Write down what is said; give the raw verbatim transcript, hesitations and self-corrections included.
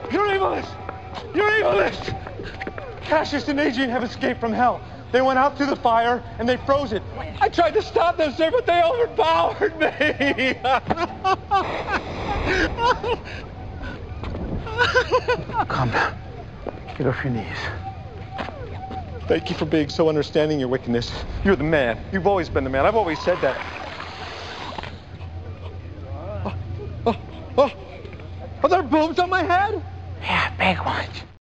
You're evilist! You're evilist! Cassius and Adrian have escaped from hell. They went out through the fire, and they froze it. I tried to stop them, sir, but they overpowered me! Calm down. Get off your knees. Thank you for being so understanding your wickedness. You're the man. You've always been the man. I've always said that. Oh, oh, oh. Are there boobs on my head? Yeah, big ones.